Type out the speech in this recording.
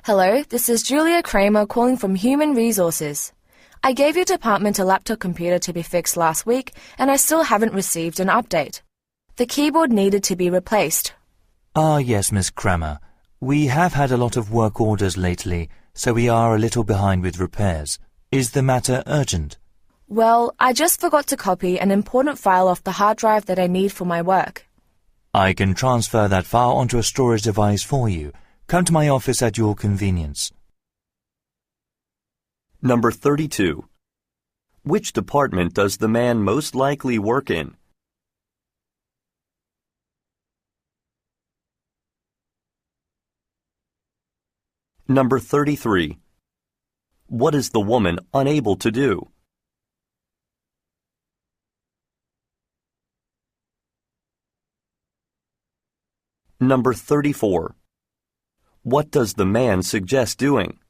Hello, this is Julia Kramer calling from Human Resources. I gave your department a laptop computer to be fixed last week and I still haven't received an update. The keyboard needed to be replaced. Yes, Miss Kramer. We have had a lot of work orders lately, so we are a little behind with repairs. Is the matter urgent? Well, I just forgot to copy an important file off the hard drive that I need for my work. I can transfer that file onto a storage device for you. Come to my office at your convenience. Number 32. Which department does the man most likely work in? Number 33. What is the woman unable to do? Number 34. What does the man suggest doing?